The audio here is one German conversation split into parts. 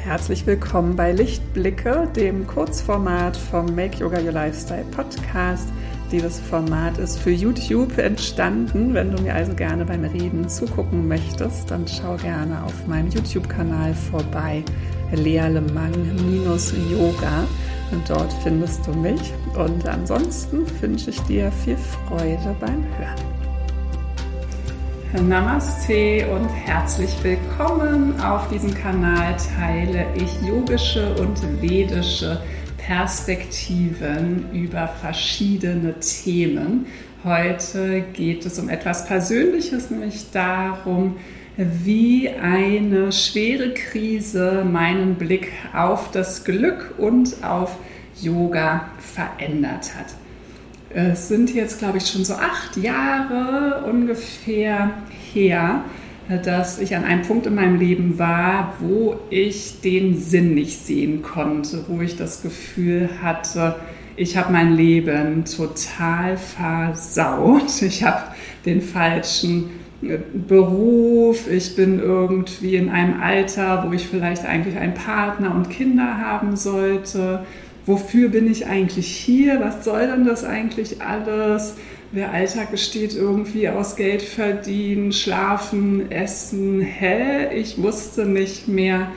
herzlich willkommen bei Lichtblicke, dem Kurzformat vom Make Yoga Your Lifestyle Podcast. Dieses Format ist für YouTube entstanden. Wenn du mir also gerne beim Reden zugucken möchtest, dann schau gerne auf meinem YouTube-Kanal vorbei, Lea Lemang-Yoga. Und dort findest du mich. Und ansonsten wünsche ich dir viel Freude beim Hören. Namaste und herzlich willkommen. Auf diesem Kanal teile ich yogische und vedische Perspektiven über verschiedene Themen. Heute geht es um etwas Persönliches, nämlich darum, wie eine schwere Krise meinen Blick auf das Glück und auf Yoga verändert hat. Es sind jetzt, glaube ich, schon so 8 Jahre ungefähr her, dass ich an einem Punkt in meinem Leben war, wo ich den Sinn nicht sehen konnte, wo ich das Gefühl hatte, ich habe mein Leben total versaut. Ich habe den falschen Beruf, ich bin irgendwie in einem Alter, wo ich vielleicht eigentlich einen Partner und Kinder haben sollte. Wofür bin ich eigentlich hier? Was soll denn das eigentlich alles? Der Alltag besteht irgendwie aus Geld verdienen, schlafen, essen. Ich wusste nicht mehr,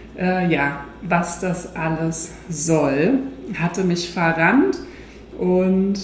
was das alles soll. Hatte mich verrannt und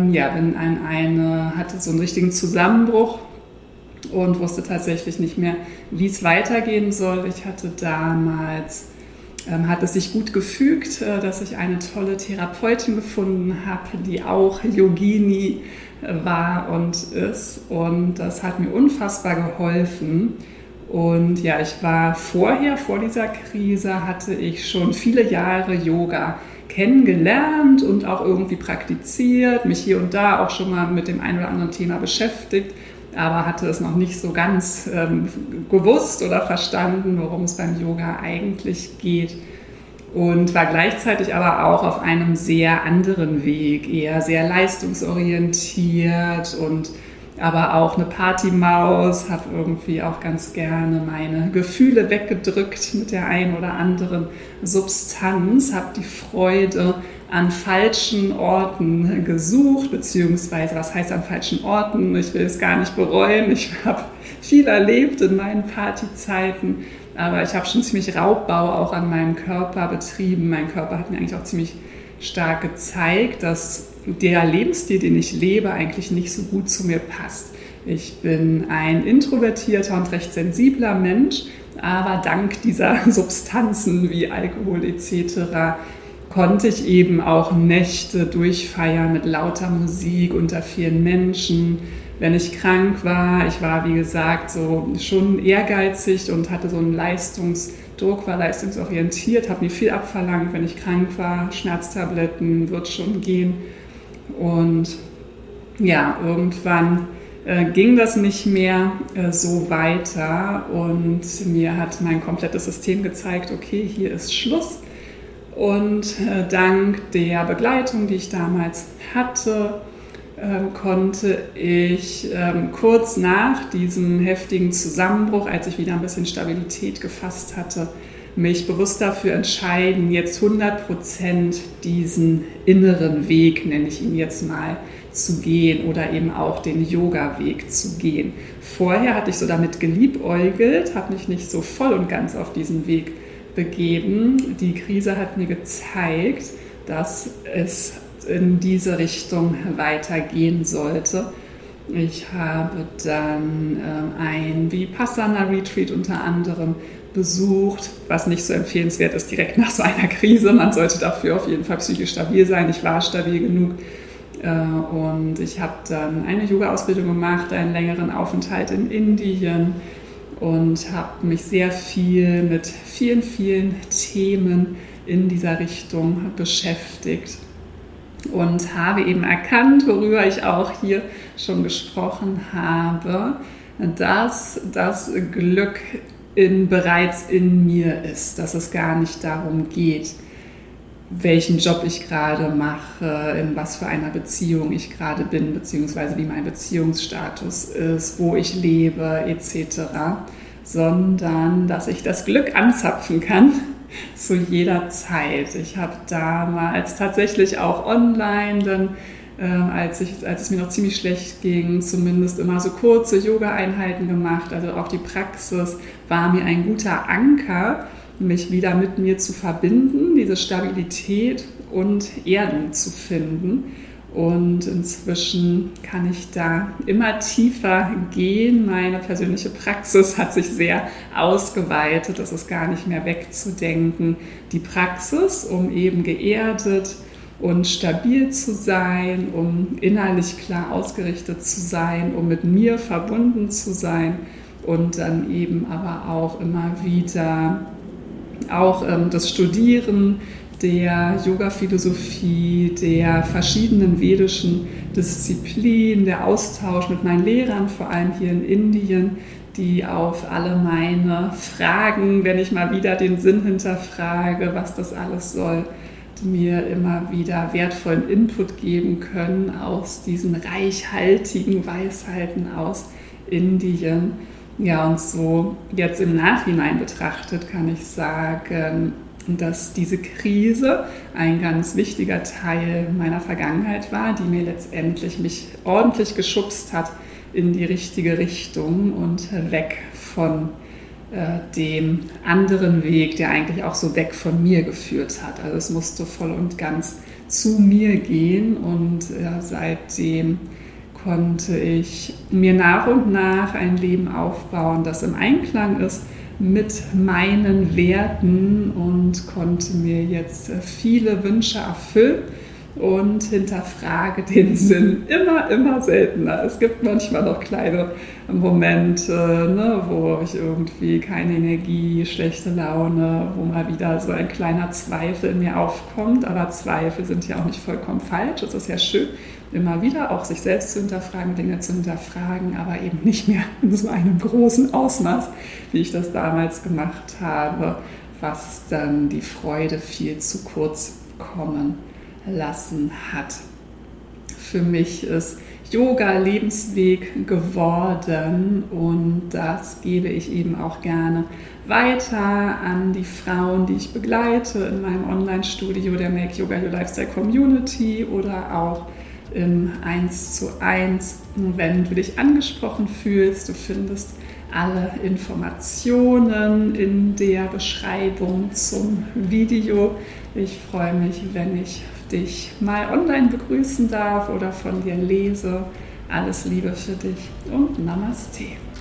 hatte so einen richtigen Zusammenbruch und wusste tatsächlich nicht mehr, wie es weitergehen soll. Ich hatte damals hat es sich gut gefügt, dass ich eine tolle Therapeutin gefunden habe, die auch Yogini war und ist. Und das hat mir unfassbar geholfen. Und ja, ich war vor dieser Krise, hatte ich schon viele Jahre Yoga kennengelernt und auch irgendwie praktiziert, mich hier und da auch schon mal mit dem einen oder anderen Thema beschäftigt, aber hatte es noch nicht so ganz gewusst oder verstanden, worum es beim Yoga eigentlich geht. Und war gleichzeitig aber auch auf einem sehr anderen Weg, eher sehr leistungsorientiert und aber auch eine Partymaus, habe irgendwie auch ganz gerne meine Gefühle weggedrückt mit der einen oder anderen Substanz, habe die Freude an falschen Orten gesucht, beziehungsweise was heißt an falschen Orten? Ich will es gar nicht bereuen. Ich habe viel erlebt in meinen Partyzeiten, aber ich habe schon ziemlich Raubbau auch an meinem Körper betrieben. Mein Körper hat mir eigentlich auch ziemlich stark gezeigt, dass der Lebensstil, den ich lebe, eigentlich nicht so gut zu mir passt. Ich bin ein introvertierter und recht sensibler Mensch, aber dank dieser Substanzen wie Alkohol etc. konnte ich eben auch Nächte durchfeiern mit lauter Musik unter vielen Menschen. Wenn ich krank war, ich war wie gesagt so schon ehrgeizig und hatte so einen Leistungsdruck, war leistungsorientiert, habe mir viel abverlangt, wenn ich krank war, Schmerztabletten, wird schon gehen. Und ja, irgendwann ging das nicht mehr so weiter und mir hat mein komplettes System gezeigt, okay, hier ist Schluss. Und dank der Begleitung, die ich damals hatte, konnte ich kurz nach diesem heftigen Zusammenbruch, als ich wieder ein bisschen Stabilität gefasst hatte, mich bewusst dafür entscheiden, jetzt 100% diesen inneren Weg, nenne ich ihn jetzt mal, zu gehen oder eben auch den Yoga-Weg zu gehen. Vorher hatte ich so damit geliebäugelt, habe mich nicht so voll und ganz auf diesen Weg begeben. Die Krise hat mir gezeigt, dass es in diese Richtung weitergehen sollte. Ich habe dann ein Vipassana-Retreat unter anderem besucht, was nicht so empfehlenswert ist direkt nach so einer Krise. Man sollte dafür auf jeden Fall psychisch stabil sein. Ich war stabil genug und ich habe dann eine Yoga-Ausbildung gemacht, einen längeren Aufenthalt in Indien und habe mich sehr viel mit vielen, vielen Themen in dieser Richtung beschäftigt und habe eben erkannt, worüber ich auch hier schon gesprochen habe, dass das Glück bereits in mir ist, dass es gar nicht darum geht, welchen Job ich gerade mache, in was für einer Beziehung ich gerade bin, beziehungsweise wie mein Beziehungsstatus ist, wo ich lebe, etc., sondern dass ich das Glück anzapfen kann, zu jeder Zeit. Ich habe damals tatsächlich auch online dann, als es mir noch ziemlich schlecht ging, zumindest immer so kurze Yoga-Einheiten gemacht. Also auch die Praxis war mir ein guter Anker, mich wieder mit mir zu verbinden, diese Stabilität und Erdung zu finden. Und inzwischen kann ich da immer tiefer gehen. Meine persönliche Praxis hat sich sehr ausgeweitet. Es ist gar nicht mehr wegzudenken. Die Praxis, um eben geerdet und stabil zu sein, um innerlich klar ausgerichtet zu sein, um mit mir verbunden zu sein und dann eben aber auch immer wieder auch das Studieren der Yoga-Philosophie, der verschiedenen vedischen Disziplinen, der Austausch mit meinen Lehrern, vor allem hier in Indien, die auf alle meine Fragen, wenn ich mal wieder den Sinn hinterfrage, was das alles soll, mir immer wieder wertvollen Input geben können aus diesen reichhaltigen Weisheiten aus Indien. Ja, und so jetzt im Nachhinein betrachtet kann ich sagen, dass diese Krise ein ganz wichtiger Teil meiner Vergangenheit war, die mir letztendlich mich ordentlich geschubst hat in die richtige Richtung und weg von dem anderen Weg, der eigentlich auch so weg von mir geführt hat. Also es musste voll und ganz zu mir gehen und seitdem konnte ich mir nach und nach ein Leben aufbauen, das im Einklang ist mit meinen Werten und konnte mir jetzt viele Wünsche erfüllen und hinterfrage den Sinn immer seltener. Es gibt manchmal noch kleine Momente, wo ich irgendwie keine Energie, schlechte Laune, wo mal wieder so ein kleiner Zweifel in mir aufkommt. Aber Zweifel sind ja auch nicht vollkommen falsch. Es ist ja schön, immer wieder auch sich selbst zu hinterfragen, Dinge zu hinterfragen, aber eben nicht mehr in so einem großen Ausmaß, wie ich das damals gemacht habe, was dann die Freude viel zu kurz kommen lassen hat. Für mich ist Yoga Lebensweg geworden und das gebe ich eben auch gerne weiter an die Frauen, die ich begleite in meinem Online-Studio der Make Yoga Your Lifestyle Community oder auch im 1:1, wenn du dich angesprochen fühlst. Du findest alle Informationen in der Beschreibung zum Video. Ich freue mich, wenn ich dich mal online begrüßen darf oder von dir lese. Alles Liebe für dich und Namaste.